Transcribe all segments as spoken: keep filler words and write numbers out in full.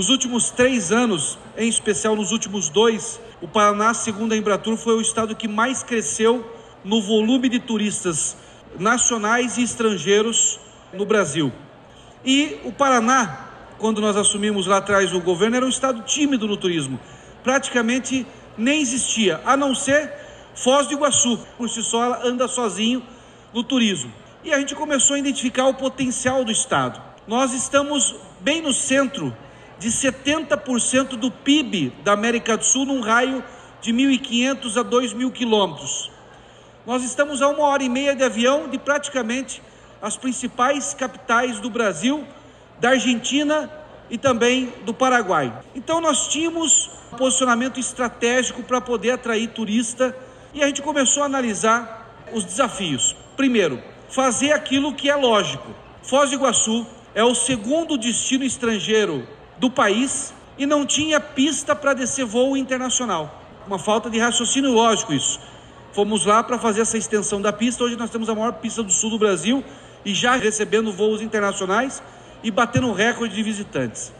Nos últimos três anos, em especial nos últimos dois, o Paraná, segundo a Embratur, foi o estado que mais cresceu no volume de turistas nacionais e estrangeiros no Brasil. E o Paraná, quando nós assumimos lá atrás o governo, era um estado tímido no turismo. Praticamente nem existia, a não ser Foz do Iguaçu. Por si só, ela anda sozinho no turismo. E a gente começou a identificar o potencial do estado. Nós estamos bem no centro de setenta por cento do P I B da América do Sul, num raio de mil e quinhentos a dois mil quilômetros. Nós estamos a uma hora e meia de avião de praticamente as principais capitais do Brasil, da Argentina e também do Paraguai. Então nós tínhamos um posicionamento estratégico para poder atrair turista e a gente começou a analisar os desafios. Primeiro, fazer aquilo que é lógico. Foz do Iguaçu é o segundo destino estrangeiro do país e não tinha pista para descer voo internacional. Uma falta de raciocínio lógico isso. Fomos lá para fazer essa extensão da pista. Hoje nós temos a maior pista do sul do Brasil e já recebendo voos internacionais e batendo recorde de visitantes.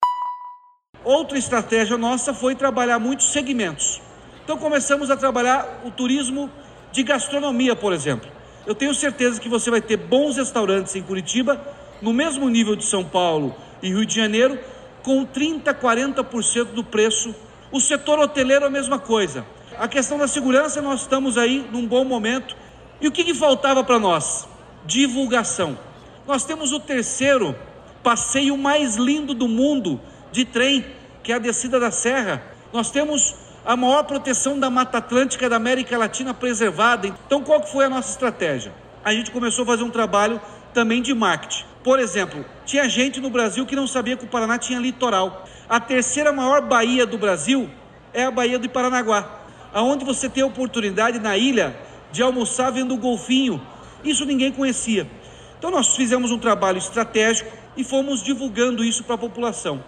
Outra estratégia nossa foi trabalhar muitos segmentos. Então começamos a trabalhar o turismo de gastronomia, por exemplo. Eu tenho certeza que você vai ter bons restaurantes em Curitiba, no mesmo nível de São Paulo e Rio de Janeiro, com trinta, quarenta por cento do preço. O setor hoteleiro é a mesma coisa. A questão da segurança, nós estamos aí num bom momento. E o que, que faltava para nós? Divulgação. Nós temos o terceiro passeio mais lindo do mundo de trem, que é a descida da Serra. Nós temos a maior proteção da Mata Atlântica da América Latina preservada. Então, qual que foi a nossa estratégia? A gente começou a fazer um trabalho também de marketing. Por exemplo, tinha gente no Brasil que não sabia que o Paraná tinha litoral. A terceira maior baía do Brasil é a Baía do Paranaguá, aonde você tem a oportunidade na ilha de almoçar vendo o golfinho. Isso ninguém conhecia. Então nós fizemos um trabalho estratégico e fomos divulgando isso para a população.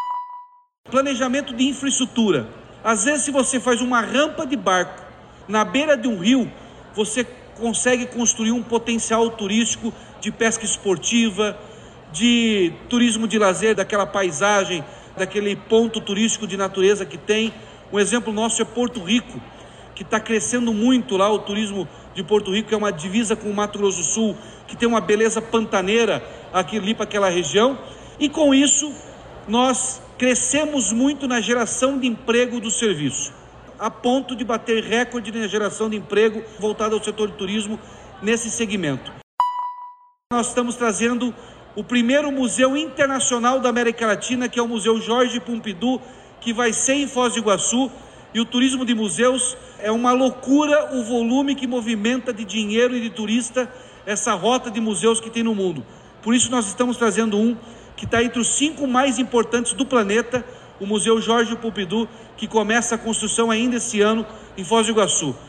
Planejamento de infraestrutura. Às vezes, se você faz uma rampa de barco na beira de um rio, você consegue construir um potencial turístico de pesca esportiva, de turismo de lazer, daquela paisagem, daquele ponto turístico de natureza que tem. Um exemplo nosso é Porto Rico, que está crescendo muito lá, o turismo de Porto Rico, que é uma divisa com o Mato Grosso do Sul, que tem uma beleza pantaneira aqui ali para aquela região. E com isso, nós crescemos muito na geração de emprego do serviço, a ponto de bater recorde na geração de emprego voltado ao setor de turismo nesse segmento. Nós estamos trazendo o primeiro museu internacional da América Latina, que é o Museu Jorge Pompidou, que vai ser em Foz do Iguaçu. E o turismo de museus é uma loucura, o volume que movimenta de dinheiro e de turista essa rota de museus que tem no mundo. Por isso nós estamos trazendo um que está entre os cinco mais importantes do planeta, o Museu Jorge Pompidou, que começa a construção ainda esse ano em Foz do Iguaçu.